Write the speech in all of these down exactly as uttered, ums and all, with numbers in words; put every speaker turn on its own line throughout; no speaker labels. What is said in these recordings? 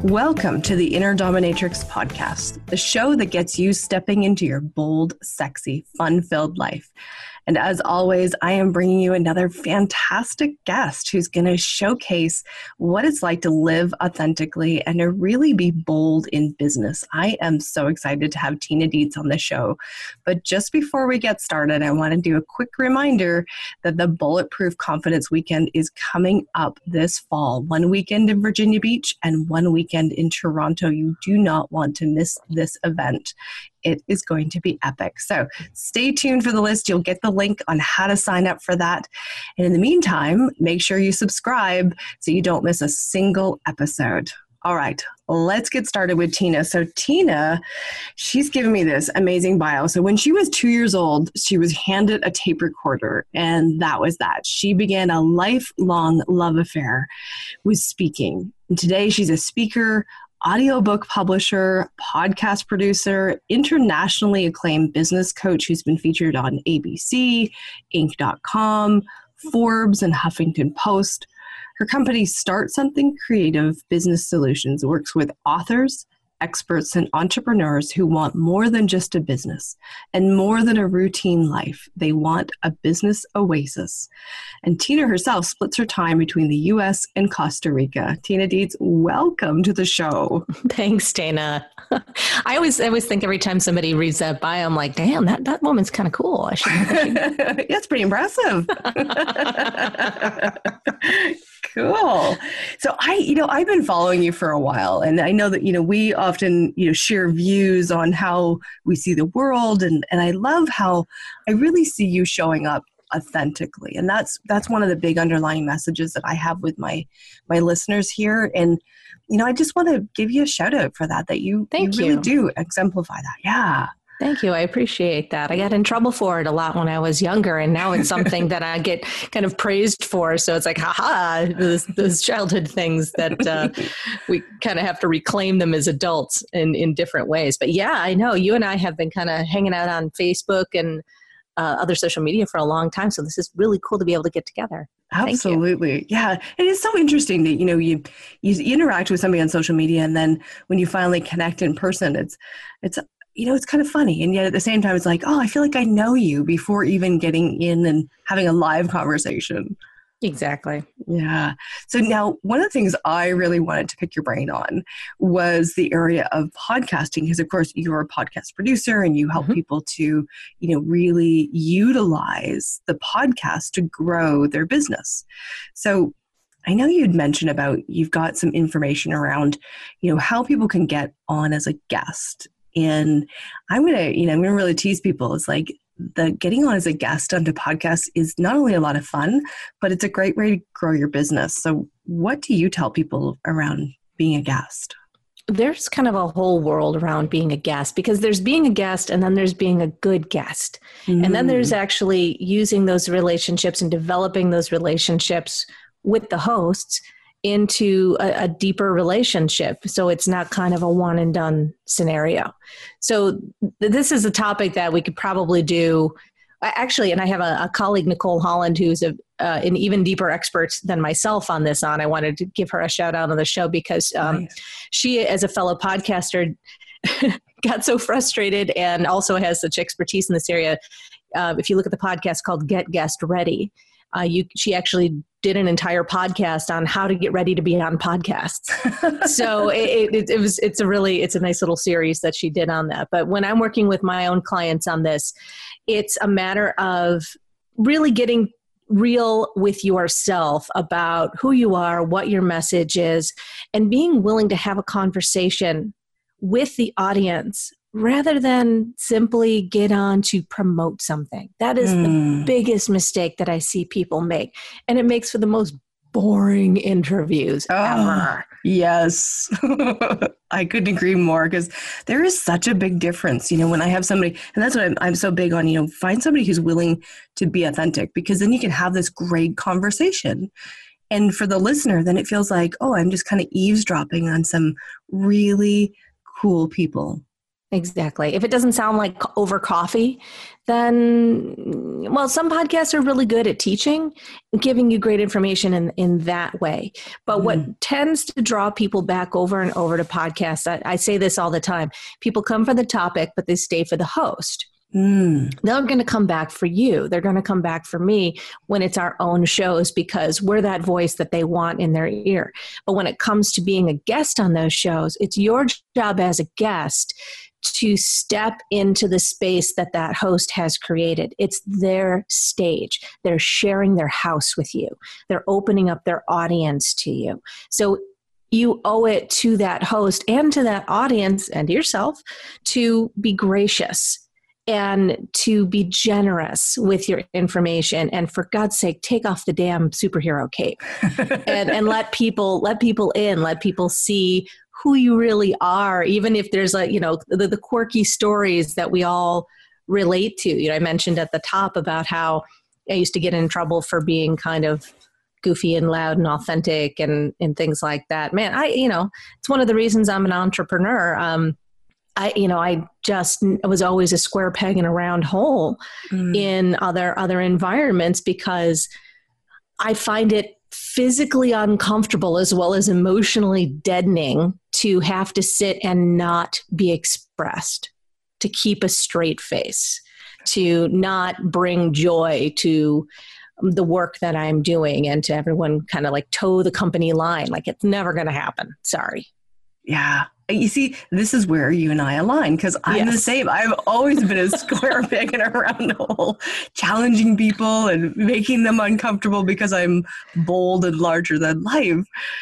Welcome to the Inner Dominatrix podcast, the show that gets you stepping into your bold, sexy, fun-filled life. And as always, I am bringing you another fantastic guest who's going to showcase what it's like to live authentically and to really be bold in business. I am so excited to have Tina Dietz on the show. But just before we get started, I want to do a quick reminder that the Bulletproof Confidence Weekend is coming up this fall. One weekend in Virginia Beach and one weekend in Toronto. You do not want to miss this event. It is going to be epic. So stay tuned for the list. You'll get the link on how to sign up for that. And in the meantime, make sure you subscribe so you don't miss a single episode. All right, let's get started with Tina. So Tina, she's given me this amazing bio. So when she was two years old, she was handed a tape recorder, and that was that. She began a lifelong love affair with speaking. And today she's a speaker, audiobook publisher, podcast producer, internationally acclaimed business coach who's been featured on A B C, Inc dot com, Forbes, and Huffington Post. Her company, Start Something Creative Business Solutions, works with authors, experts, and entrepreneurs who want more than just a business and more than a routine life. They want a business oasis. And Tina herself splits her time between the U S and Costa Rica. Tina Dietz, welcome to the show.
Thanks, Dana. I always I always think every time somebody reads that bio, I'm like, damn, that, that woman's kind of cool. I should, I
should... yeah, it's pretty impressive. Cool. So I, you know, I've been following you for a while, and I know that, you know, we often, you know, share views on how we see the world, and, and I love how I really see you showing up authentically. And that's, that's one of the big underlying messages that I have with my, my listeners here. And, you know, I just want to give you a shout out for that, that you,
Thank
you really
you.
do exemplify that. Yeah.
Thank you. I appreciate that. I got in trouble for it a lot when I was younger, and now it's something that I get kind of praised for. So it's like, haha, those, those childhood things that uh, we kind of have to reclaim them as adults in, in different ways. But yeah, I know you and I have been kind of hanging out on Facebook and uh, other social media for a long time. So this is really cool to be able to get together.
Absolutely. Yeah. It is so interesting that, you know, you, you interact with somebody on social media, and then when you finally connect in person, it's, it's, you know, it's kind of funny. And yet at the same time, it's like, oh, I feel like I know you before even getting in and having a live conversation.
Exactly.
Yeah. So now one of the things I really wanted to pick your brain on was the area of podcasting, because of course you're a podcast producer and you help mm-hmm. people to, you know, really utilize the podcast to grow their business. So I know you'd mentioned about, you've got some information around, you know, how people can get on as a guest. And I'm going to, you know, I'm going to really tease people. It's like the getting on as a guest onto podcasts is not only a lot of fun, but it's a great way to grow your business. So what do you tell people around being a guest?
There's kind of a whole world around being a guest, because there's being a guest and then there's being a good guest. Mm. And then there's actually using those relationships and developing those relationships with the hosts into a, a deeper relationship. So it's not kind of a one and done scenario. So th- this is a topic that we could probably do actually. And I have a, a colleague, Nicole Holland, who's a, uh, an even deeper expert than myself on this on. I wanted to give her a shout out on the show because um, nice. She, as a fellow podcaster, got so frustrated and also has such expertise in this area. Uh, if you look at the podcast called Get Guest Ready, Uh, you, she actually did an entire podcast on how to get ready to be on podcasts. So it, it, it was, it's a really, it's a nice little series that she did on that. But when I'm working with my own clients on this, it's a matter of really getting real with yourself about who you are, what your message is, and being willing to have a conversation with the audience rather than simply get on to promote something. That is mm. the biggest mistake that I see people make. And it makes for the most boring interviews oh, ever.
Yes. I couldn't agree more, because there is such a big difference, you know, when I have somebody, and that's what I'm, I'm so big on, you know, find somebody who's willing to be authentic, because then you can have this great conversation. And for the listener, then it feels like, oh, I'm just kind of eavesdropping on some really cool people.
Exactly. If it doesn't sound like over coffee, then, well, some podcasts are really good at teaching, giving you great information in, in that way. But mm. what tends to draw people back over and over to podcasts, I, I say this all the time, people come for the topic, but they stay for the host. Mm. They're going to come back for you. They're going to come back for me when it's our own shows because we're that voice that they want in their ear. But when it comes to being a guest on those shows, it's your job as a guest to step into the space that that host has created. It's their stage. They're sharing their house with you. They're opening up their audience to you. So you owe it to that host and to that audience and to yourself to be gracious and to be generous with your information. And for God's sake, take off the damn superhero cape and, and let people, let people in, let people see who you really are, even if there's a, you know, the, the quirky stories that we all relate to. You know, I mentioned at the top about how I used to get in trouble for being kind of goofy and loud and authentic and, and things like that. Man, I, you know, it's one of the reasons I'm an entrepreneur. Um, I, you know, I just was always a square peg in a round hole mm. in other, other environments because I find it physically uncomfortable as well as emotionally deadening to have to sit and not be expressed, to keep a straight face, to not bring joy to the work that I'm doing and to everyone kind of like toe the company line. Like it's never going to happen. Sorry.
Yeah. You see, this is where you and I align because I'm yes. the same. I've always been a square peg in a round hole, challenging people and making them uncomfortable because I'm bold and larger than life.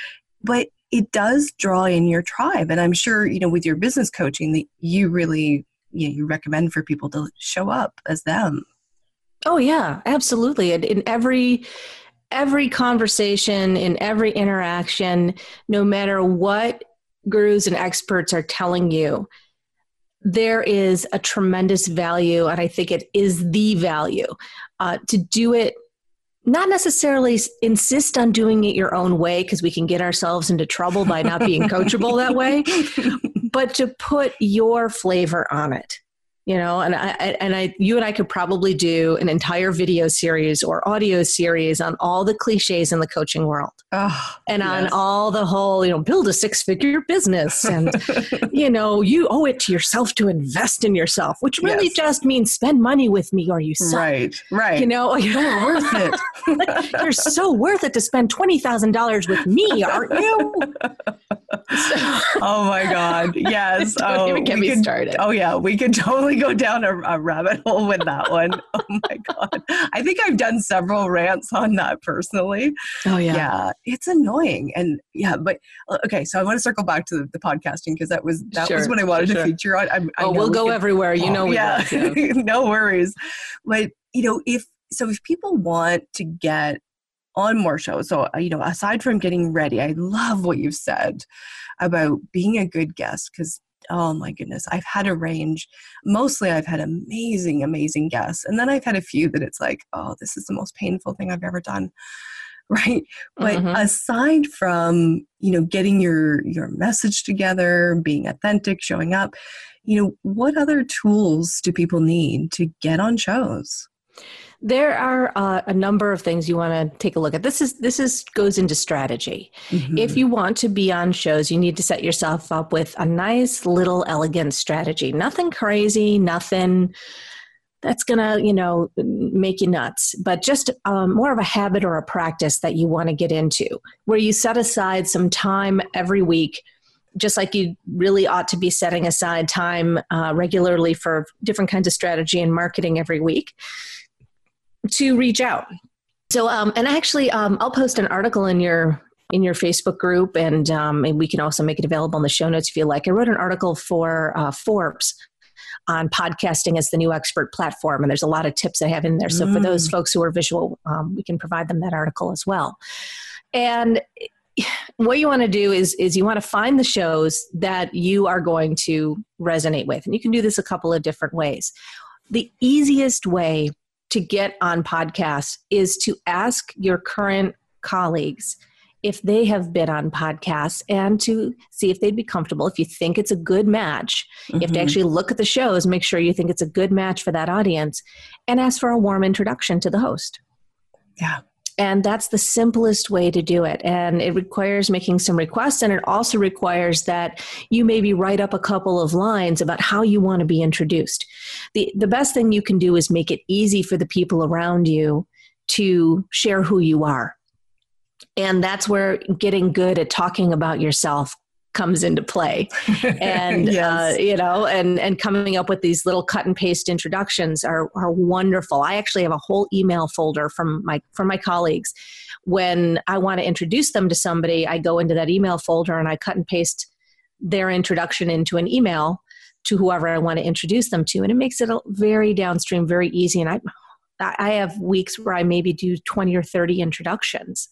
But it does draw in your tribe. And I'm sure, you know, with your business coaching that you really, you know, you recommend for people to show up as them.
Oh, yeah, absolutely. And in every every conversation, in every interaction, no matter what gurus and experts are telling you, there is a tremendous value, and I think it is the value, uh, to do it, not necessarily insist on doing it your own way because we can get ourselves into trouble by not being coachable that way, but to put your flavor on it. You know, and I, and I, you and I could probably do an entire video series or audio series on all the cliches in the coaching world oh, and yes. on all the whole, you know, build a six figure business and, you know, you owe it to yourself to invest in yourself, which really yes. just means spend money with me or you suck.
Right, right.
You know, you're worth it. Like, you're so worth it to spend twenty thousand dollars with me, aren't you?
So, oh my God. Yes.
Don't
oh,
even get me
could,
started.
Oh yeah. We could totally go down a, a rabbit hole with that one. Oh my God. I think I've done several rants on that personally.
Oh yeah.
Yeah. It's annoying. And yeah, but okay. So I want to circle back to the, the podcasting because that was, that sure, was what I wanted to sure. feature on. I, I
oh, we'll we go could, everywhere. You know,
oh,
we
yeah,
will, yeah.
No worries. But you know, if, so if people want to get on more shows, so, you know, aside from getting ready, I love what you've said about being a good guest because oh my goodness, I've had a range. Mostly I've had amazing, amazing guests. And then I've had a few that it's like, oh, this is the most painful thing I've ever done. Right. But mm-hmm. aside from, you know, getting your, your message together, being authentic, showing up, you know, what other tools do people need to get on shows?
There are uh, a number of things you want to take a look at. This is this is goes into strategy. Mm-hmm. If you want to be on shows, you need to set yourself up with a nice little elegant strategy. Nothing crazy, nothing that's going to, you know, make you nuts, but just um, more of a habit or a practice that you want to get into where you set aside some time every week, just like you really ought to be setting aside time uh, regularly for different kinds of strategy and marketing every week, to reach out. So, um, and actually, um, I'll post an article in your in your Facebook group, and, um, and we can also make it available in the show notes if you like. I wrote an article for uh, Forbes on podcasting as the new expert platform, and there's a lot of tips I have in there. So, mm. for those folks who are visual, um, we can provide them that article as well. And what you want to do is is you want to find the shows that you are going to resonate with, and you can do this a couple of different ways. The easiest way to get on podcasts is to ask your current colleagues if they have been on podcasts and to see if they'd be comfortable. If you think it's a good match, mm-hmm. you have to actually look at the shows, make sure you think it's a good match for that audience, and ask for a warm introduction to the host.
Yeah.
And that's the simplest way to do it. And it requires making some requests. And it also requires that you maybe write up a couple of lines about how you want to be introduced. The, the best thing you can do is make it easy for the people around you to share who you are. And that's where getting good at talking about yourself comes into play. And, yes. uh, you know, and, and coming up with these little cut and paste introductions are, are wonderful. I actually have a whole email folder from my, from my colleagues. When I want to introduce them to somebody, I go into that email folder and I cut and paste their introduction into an email to whoever I want to introduce them to. And it makes it very downstream, very easy. And I, I have weeks where I maybe do twenty or thirty introductions,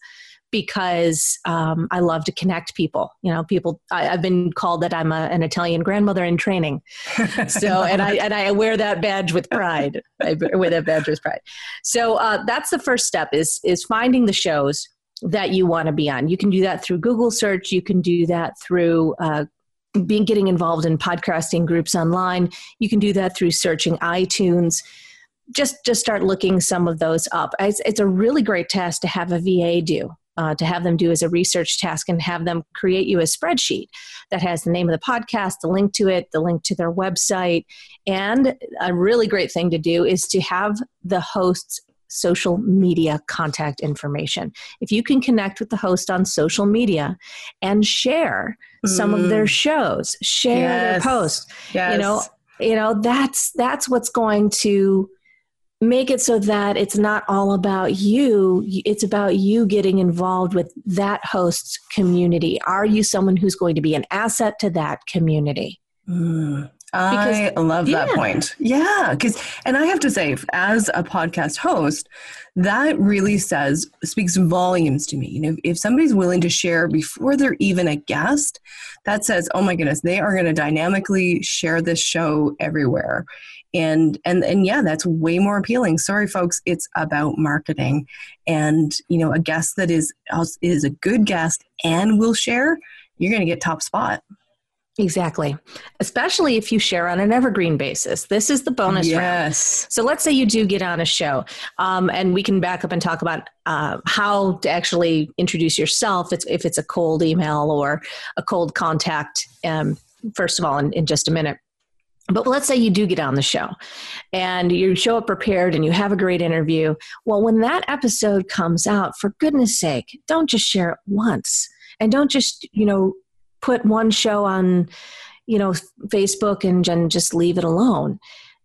because um, I love to connect people. You know, people, I, I've been called that I'm a, an Italian grandmother in training. So, and I, and I wear that badge with pride. I wear that badge with pride. So uh, that's the first step is, is finding the shows that you want to be on. You can do that through Google search. You can do that through uh, being, getting involved in podcasting groups online. You can do that through searching iTunes. Just, just start looking some of those up. It's, it's a really great task to have a V A do. Uh, to have them do as a research task and have them create you a spreadsheet that has the name of the podcast, the link to it, the link to their website. And a really great thing to do is to have the host's social media contact information. If you can connect with the host on social media and share mm. some of their shows, share yes. their posts, yes. you know, you know, that's, that's what's going to make it so that it's not all about you. It's about you getting involved with that host's community. Are you someone who's going to be an asset to that community?
Mm, I because, love that yeah. point. Yeah. Because, and I have to say, as a podcast host, that really says, speaks volumes to me. You know, if somebody's willing to share before they're even a guest, that says, oh my goodness, they are going to dynamically share this show everywhere. And, and, and yeah, that's way more appealing. Sorry, folks, it's about marketing. And, you know, a guest that is, is a good guest and will share, you're going to get top spot.
Exactly. Especially if you share on an evergreen basis. This is the bonus
yes.
round. So let's say you do get on a show, um, and we can back up and talk about uh, how to actually introduce yourself if it's, if it's a cold email or a cold contact, um, first of all, in, in just a minute. But let's say you do get on the show and you show up prepared and you have a great interview. Well, when that episode comes out, for goodness sake, don't just share it once, and don't just, you know, put one show on, you know, Facebook and, and just leave it alone.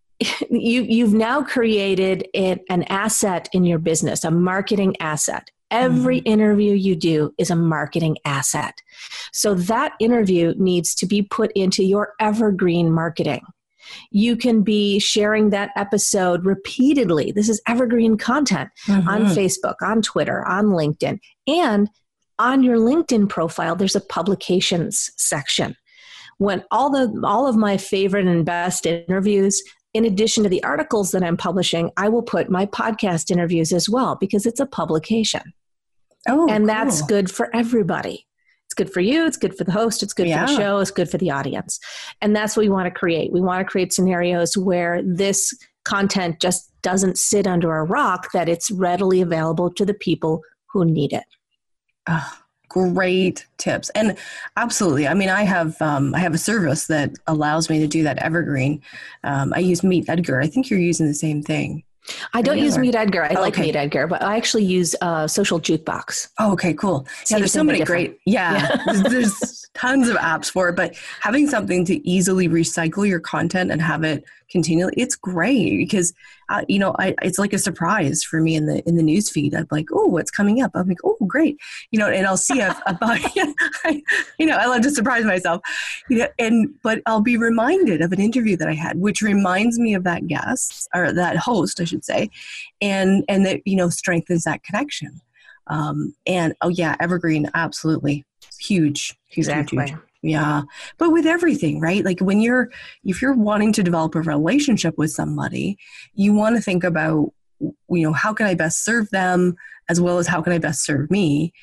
You, you've now created it, an asset in your business, a marketing asset. Every mm-hmm. interview you do is a marketing asset. So that interview needs to be put into your evergreen marketing. You can be sharing that episode repeatedly. This is evergreen content mm-hmm. on Facebook, on Twitter, on LinkedIn. And on your LinkedIn profile, there's a publications section. When all the all of my favorite and best interviews, in addition to the articles that I'm publishing, I will put my podcast interviews as well, because it's a publication.
Oh,
and
cool.
That's good for everybody. It's good for you. It's good for the host. It's good yeah. for the show. It's good for the audience. And that's what we want to create. We want to create scenarios where this content just doesn't sit under a rock, that it's readily available to the people who need it.
Oh, great tips. And absolutely. I mean, I have, um, I have a service that allows me to do that evergreen. Um, I use Meet Edgar. I think you're using the same thing.
I don't use Meet Edgar. I oh, like okay. Meet Edgar, but I actually use uh, Social Jukebox.
Oh, okay, cool. Yeah, there's so many great, yeah, yeah. there's, there's tons of apps for it, but having something to easily recycle your content and have it continually, it's great because, uh, you know, I, it's like a surprise for me in the in the news feed. I'm like, oh, what's coming up? I'm like, oh, great. You know, and I'll see a, about, I, you know, I love to surprise myself, you know, and, but I'll be reminded of an interview that I had, which reminds me of that guest or that host, I should say, and, and that, you know, strengthens that connection. Um, and, oh yeah, evergreen, absolutely. Huge. huge
exactly.
Huge, huge. Yeah. But with everything, right? Like when you're, if you're wanting to develop a relationship with somebody, you want to think about, you know, how can I best serve them as well as how can I best serve me?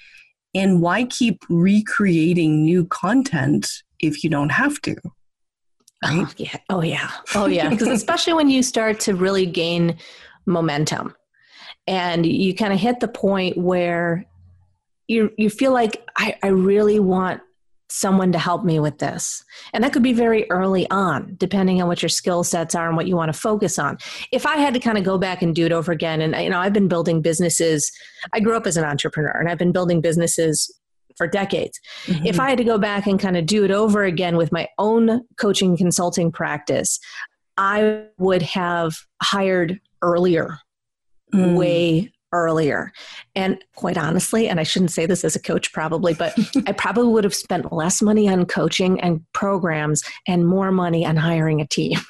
And why keep recreating new content if you don't have to? Right?
Oh, yeah. Oh, yeah. Oh, yeah. Because especially when you start to really gain momentum and you kind of hit the point where you you feel like, I, I really want someone to help me with this. And that could be very early on, depending on what your skill sets are and what you want to focus on. If I had to kind of go back and do it over again, and you know, I've been building businesses. I grew up as an entrepreneur and I've been building businesses for decades. Mm-hmm. If I had to go back and kind of do it over again with my own coaching consulting practice, I would have hired earlier, mm. way earlier. And quite honestly, and I shouldn't say this as a coach probably, but I probably would have spent less money on coaching and programs and more money on hiring a team.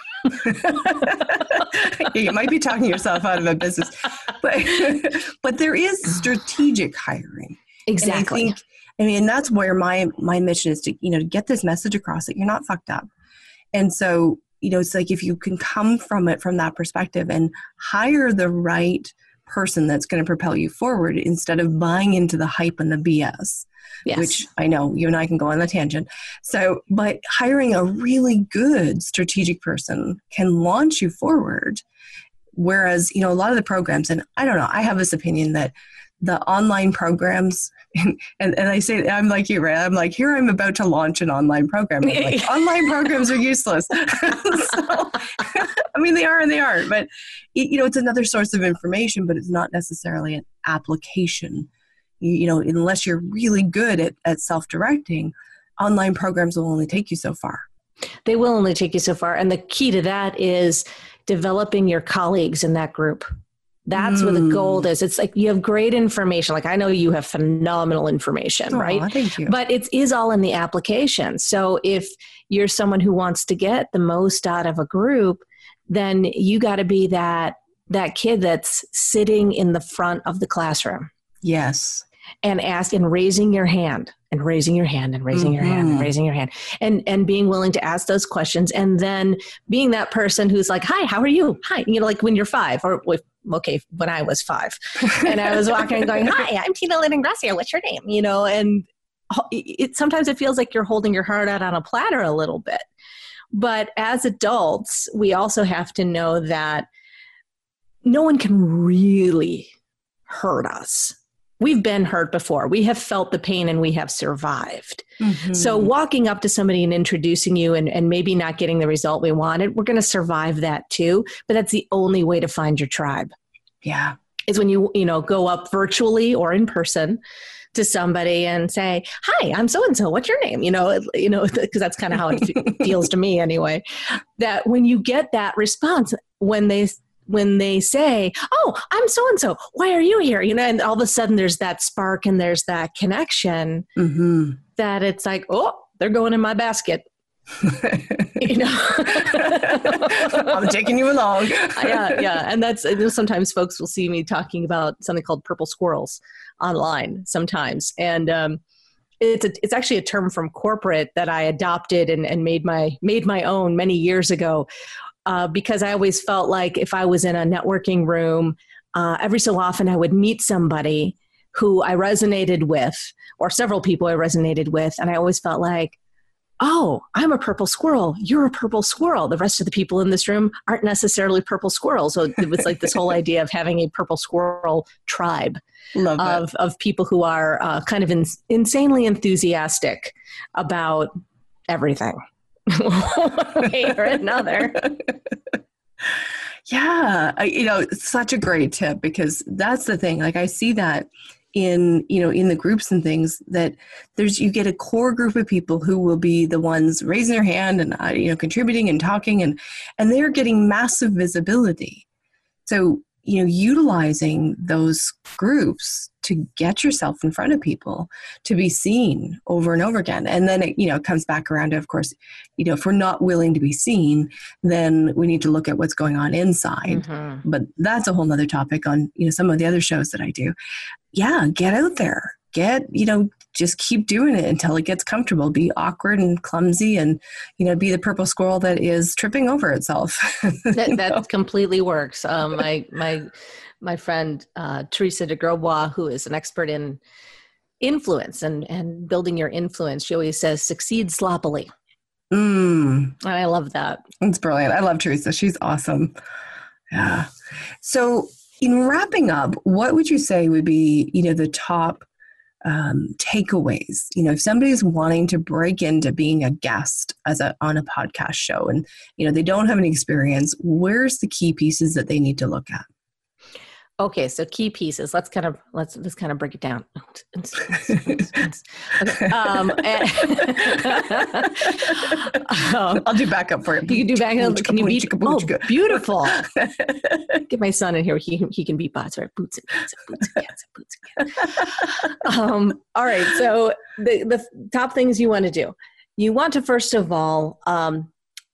You might be talking yourself out of a business, but but there is strategic hiring.
Exactly.
And I think, I mean, that's where my my mission is to, you know, to get this message across that you're not fucked up. And so, you know, it's like if you can come from it from that perspective and hire the right person that's going to propel you forward instead of buying into the hype and the B S, yes. Which I know you and I can go on a tangent. So, but hiring a really good strategic person can launch you forward. Whereas, you know, a lot of the programs, and I don't know, I have this opinion that the online programs, and, and, and I say, I'm like you, right? I'm like, here I'm about to launch an online program. I'm like, online programs are useless. So, I mean, they are and they aren't, but it, you know, it's another source of information, but it's not necessarily an application. You, you know, unless you're really good at, at self-directing, online programs will only take you so far.
They will only take you so far. And the key to that is developing your colleagues in that group. That's mm. where the gold is. It's like you have great information. Like I know you have phenomenal information,
oh,
right?
Thank you.
But it is all in the application. So if you're someone who wants to get the most out of a group, then you got to be that that kid that's sitting in the front of the classroom.
Yes.
And ask and raising your hand and raising your hand and raising mm-hmm. your hand and raising your hand and, and being willing to ask those questions. And then being that person who's like, hi, how are you? Hi. You know, like when you're five or with, okay, when I was five and I was walking and going, hi, I'm Tina Lynn Ingrassia. What's your name? You know, and it, sometimes it feels like you're holding your heart out on a platter a little bit. But as adults, we also have to know that no one can really hurt us. We've been hurt before. We have felt the pain and we have survived. Mm-hmm. So walking up to somebody and introducing you and, and maybe not getting the result we wanted, we're going to survive that too. But that's the only way to find your tribe.
Yeah.
Is when you, you know, go up virtually or in person to somebody and say, hi, I'm so-and-so. What's your name? You know, you know, because that's kind of how it feels to me anyway, that when you get that response, when they when they say, oh, I'm so-and-so, why are you here? You know, and all of a sudden there's that spark and there's that connection mm-hmm. that it's like, oh, they're going in my basket. You know,
I'm taking you along.
yeah. Yeah. And that's, you know, sometimes folks will see me talking about something called purple squirrels online sometimes. And, um, It's a, it's actually a term from corporate that I adopted and, and made my made my own many years ago. Uh, because I always felt like if I was in a networking room, uh, every so often I would meet somebody who I resonated with, or several people I resonated with, and I always felt like, oh, I'm a purple squirrel. You're a purple squirrel. The rest of the people in this room aren't necessarily purple squirrels. So it was like this whole idea of having a purple squirrel tribe
Love
of, of people who are uh, kind of in, insanely enthusiastic about everything. One way or another.
Yeah. I, you know, it's such a great tip because that's the thing. Like I see that in, you know, in the groups and things that there's, you get a core group of people who will be the ones raising their hand and, uh, you know, contributing and talking and, and they're getting massive visibility. So, you know, utilizing those groups to get yourself in front of people, to be seen over and over again. And then it, you know, it comes back around to, of course, you know, if we're not willing to be seen, then we need to look at what's going on inside. Mm-hmm. But that's a whole nother topic on, you know, some of the other shows that I do. Yeah, get out there. Get, you know, just keep doing it until it gets comfortable. Be awkward and clumsy and, you know, be the purple squirrel that is tripping over itself.
that that completely works. Um, my, my, my friend, uh, Teresa de Grosbois, who is an expert in influence and, and building your influence. She always says, succeed sloppily.
Mm.
And I love that.
It's brilliant. I love Teresa. She's awesome. Yeah. So in wrapping up, what would you say would be, you know, the top um, takeaways? You know, if somebody's wanting to break into being a guest as a, on a podcast show and, you know, they don't have any experience, where's the key pieces that they need to look at?
Okay, so key pieces. Let's kind of let's let's kind of break it down. Okay, um, and, um,
I'll do backup for you.
You can do backup. Can you beat? Oh, beautiful! Get my son in here. He he can beat bots, right? Boots and cats, boots and cats, boots and cats. Um, all right. So the the top things you want to do. You want to first of all um,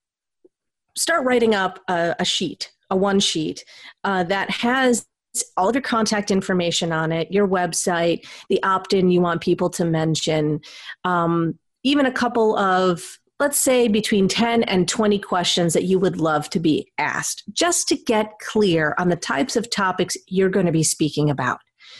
start writing up a, a sheet, a one sheet uh, that has all of your contact information on it, your website, the opt-in you want people to mention, um, even a couple of, let's say, between ten and twenty questions that you would love to be asked, just to get clear on the types of topics you're going to be speaking about.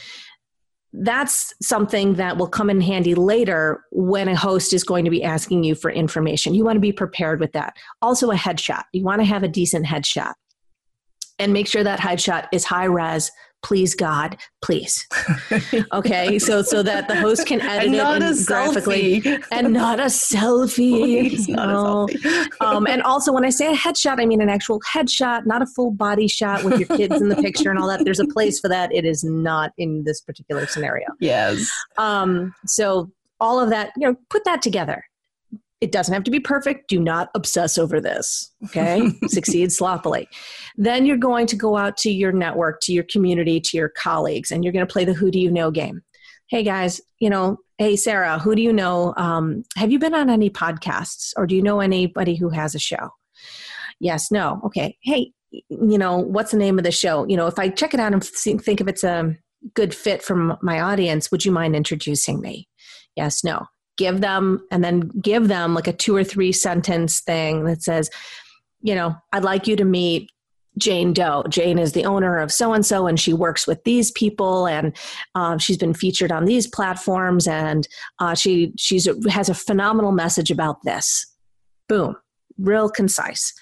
That's something that will come in handy later when a host is going to be asking you for information. You want to be prepared with that. Also, a headshot. You want to have a decent headshot. And make sure that headshot is high res, please God, please. Okay, so so that the host can edit
and not
it and
a
graphically,
selfie.
and not a selfie.
Please, not
no.
a selfie.
um, and also, when I say a headshot, I mean an actual headshot, not a full body shot with your kids in the picture and all that. There's a place for that. It is not in this particular scenario.
Yes.
Um, so all of that, you know, put that together. It doesn't have to be perfect. Do not obsess over this. Okay. Succeed sloppily. Then you're going to go out to your network, to your community, to your colleagues, and you're going to play the who do you know game. Hey guys, you know, hey Sarah, who do you know? Um, have you been on any podcasts, or do you know anybody who has a show? Yes, no. Okay. Hey, you know, what's the name of the show? You know, if I check it out and think if it's a good fit from my audience, would you mind introducing me? Yes, no. Give them, and then give them like a two or three sentence thing that says, you know, I'd like you to meet Jane Doe. Jane is the owner of so-and-so, and she works with these people, and uh, she's been featured on these platforms, and uh, she she's has a phenomenal message about this. Boom. Real concise.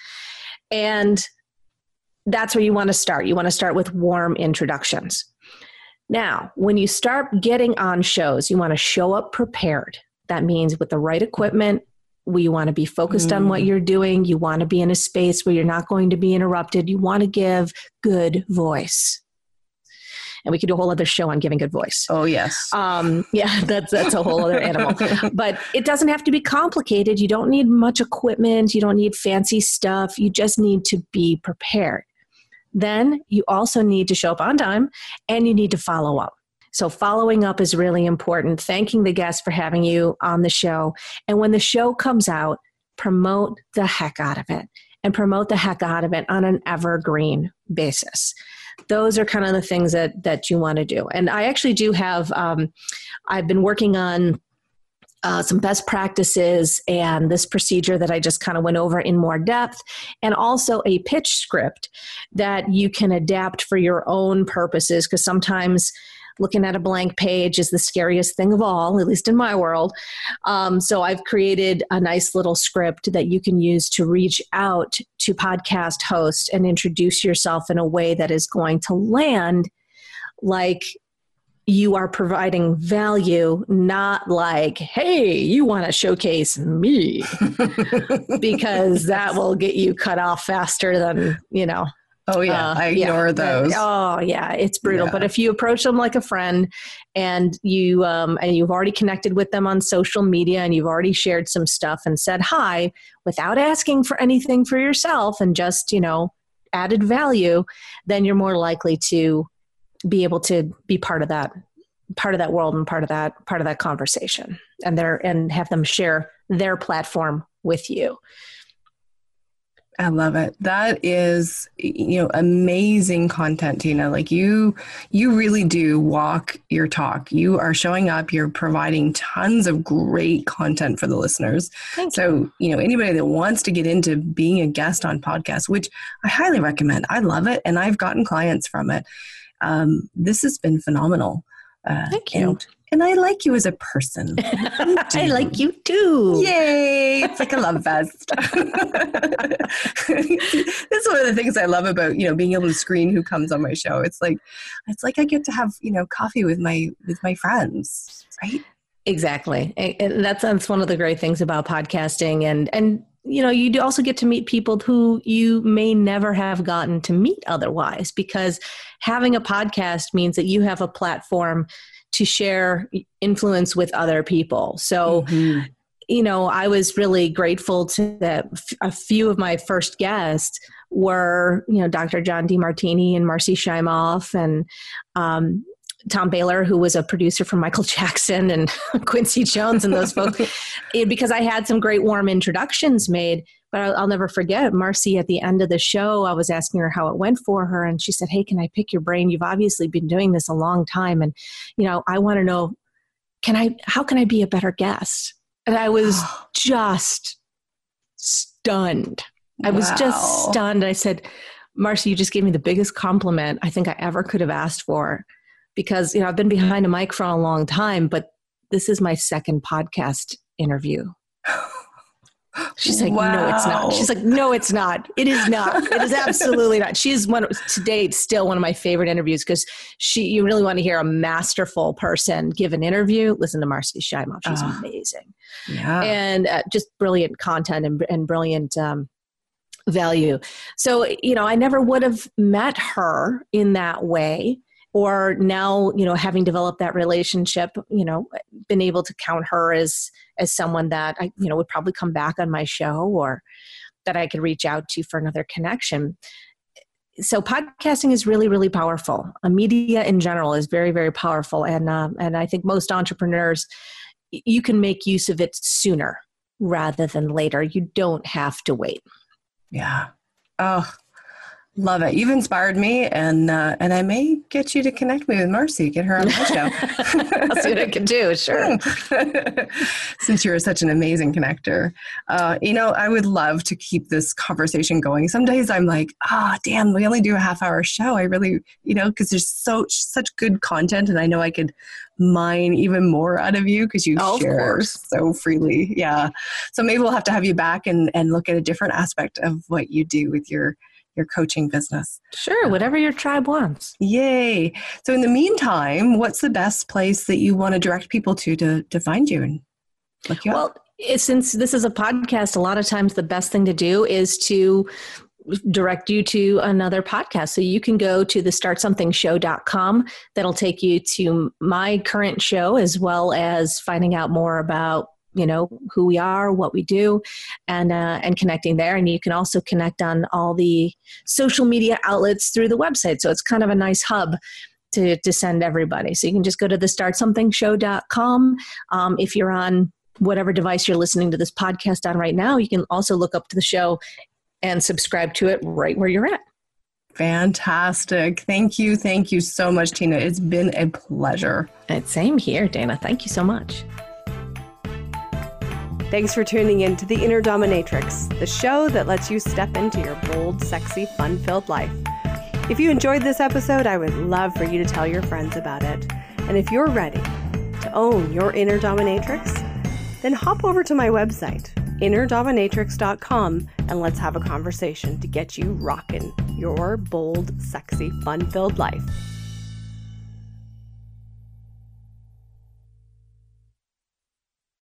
And that's where you want to start. You want to start with warm introductions. Now, when you start getting on shows, you want to show up prepared. That means with the right equipment, we want to be focused mm. on what you're doing. You want to be in a space where you're not going to be interrupted. You want to give good voice. And we could do a whole other show on giving good voice.
Oh, yes.
Um, yeah, that's that's a whole other animal. But it doesn't have to be complicated. You don't need much equipment. You don't need fancy stuff. You just need to be prepared. Then you also need to show up on time, and you need to follow up. So following up is really important. Thanking the guest for having you on the show. And when the show comes out, promote the heck out of it, and promote the heck out of it on an evergreen basis. Those are kind of the things that, that you want to do. And I actually do have, um, I've been working on uh, some best practices and this procedure that I just kind of went over in more depth, and also a pitch script that you can adapt for your own purposes, because sometimes looking at a blank page is the scariest thing of all, at least in my world. Um, so I've created a nice little script that you can use to reach out to podcast hosts and introduce yourself in a way that is going to land like you are providing value, not like, hey, you want to showcase me, because that will get you cut off faster than, you know.
Oh, yeah. Uh, I ignore yeah. those.
Oh, yeah. It's brutal.
Yeah.
But if you approach them like a friend, and, you, um, and you've already connected with them on social media, and you've already shared some stuff and said hi without asking for anything for yourself, and just, you know, added value, then you're more likely to be able to be part of that, part of that world and part of that, part of that conversation, and their, and have them share their platform with you.
I love it. That is, you know, amazing content, Tina. Like you, you really do walk your talk. You are showing up, you're providing tons of great content for the listeners.
Thank
so,
you.
you know, anybody that wants to get into being a guest on podcasts, which I highly recommend. I love it. And I've gotten clients from it. Um, this has been phenomenal.
Uh, Thank you.
And, And I like you as a person.
I like you too.
Yay. It's like a love fest. That's one of the things I love about, you know, being able to screen who comes on my show. It's like, it's like I get to have, you know, coffee with my, with my friends, right?
Exactly. And that's, that's one of the great things about podcasting. And, and, you know, you do also get to meet people who you may never have gotten to meet otherwise, because having a podcast means that you have a platform to share influence with other people. So, mm-hmm. you know, I was really grateful to that. A few of my first guests were, you know, Doctor John Demartini and Marcy Shimoff and, um, Tom Baylor, who was a producer for Michael Jackson and Quincy Jones and those folks, it, because I had some great warm introductions made. But I'll, I'll never forget Marcy at the end of the show. I was asking her how it went for her. And she said, hey, can I pick your brain? You've obviously been doing this a long time. And, you know, I want to know, can I, how can I be a better guest? And I was just stunned. I was wow. just stunned. I said, Marcy, you just gave me the biggest compliment I think I ever could have asked for. Because, you know, I've been behind a mic for a long time, but this is my second podcast interview. She's like, wow. no, it's not. She's like, no, it's not. It is not. It is absolutely not. She is one today. It's still one of my favorite interviews because she, you really want to hear a masterful person give an interview. Listen to Marcy Shimoff. She's uh, amazing.
Yeah.
And uh, just brilliant content and, and brilliant, um, value. So, you know, I never would have met her in that way. Or now, you know, having developed that relationship, you know, been able to count her as as someone that I, you know, would probably come back on my show or that I could reach out to for another connection. So podcasting is really, really powerful. Uh, media in general is very, very powerful. And, uh, and I think most entrepreneurs, you can make use of it sooner rather than later. You don't have to wait.
Yeah. Oh, love it. You've inspired me, and uh, and I may get you to connect me with Marcy, get her on my show.
I'll see what I can do, sure.
Since you're such an amazing connector. Uh, you know, I would love to keep this conversation going. Some days I'm like, ah, oh, damn, we only do a half hour show. I really, you know, because there's so such good content, and I know I could mine even more out of you because you oh, share so freely. Yeah. So maybe we'll have to have you back and, and look at a different aspect of what you do with your your coaching business.
Sure, whatever your tribe wants.
Yay. So in the meantime, what's the best place that you want to direct people to to, to find you and look you
well,
up?
Well, since this is a podcast, a lot of times the best thing to do is to direct you to another podcast. So you can go to the start something show dot com. That'll take you to my current show, as well as finding out more about you know, who we are, what we do, and uh, and connecting there. And you can also connect on all the social media outlets through the website. So it's kind of a nice hub to, to send everybody. So you can just go to the start something show dot com. Um, if you're on whatever device you're listening to this podcast on right now, you can also look up to the show and subscribe to it right where you're at.
Fantastic. Thank you. Thank you so much, Tina. It's been a pleasure.
And same here, Dana. Thank you so much.
Thanks for tuning in to The Inner Dominatrix, the show that lets you step into your bold, sexy, fun-filled life. If you enjoyed this episode, I would love for you to tell your friends about it. And if you're ready to own your inner dominatrix, then hop over to my website, inner dominatrix dot com, and let's have a conversation to get you rocking your bold, sexy, fun-filled life.